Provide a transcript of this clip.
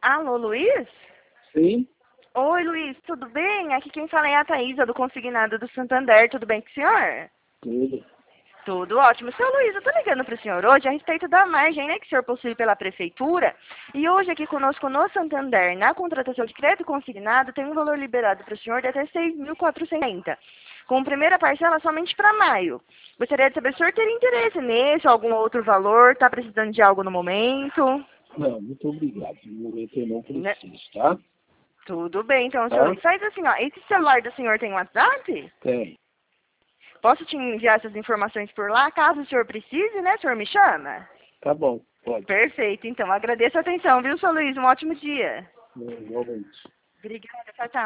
Alô, Luiz? Sim, Oi, Luiz, tudo bem? Aqui quem fala é a Thaísa, do Consignado do Santander. Tudo bem com o senhor? tudo. Tudo ótimo. Seu Luiz, eu estou ligando para o senhor hoje a respeito da margem, né, que o senhor possui pela prefeitura. E hoje aqui conosco no Santander, na contratação de crédito consignado, tem um valor liberado para o senhor de até 6.460, com primeira parcela somente para maio. Gostaria de saber se o senhor teria interesse nesse ou algum outro valor, está precisando de algo no momento? Não, muito obrigado. No momento eu não Né? preciso, tá? Tudo bem, então, seu Tá? Luiz. Faz assim, ó, esse celular do senhor tem WhatsApp? Tem. Posso te enviar essas informações por lá? Caso o senhor precise, né, o senhor me chama? Tá bom, pode. Perfeito, então. Agradeço a atenção, viu, seu Luiz? Um ótimo dia. Igualmente. Obrigada, tchau, tchau.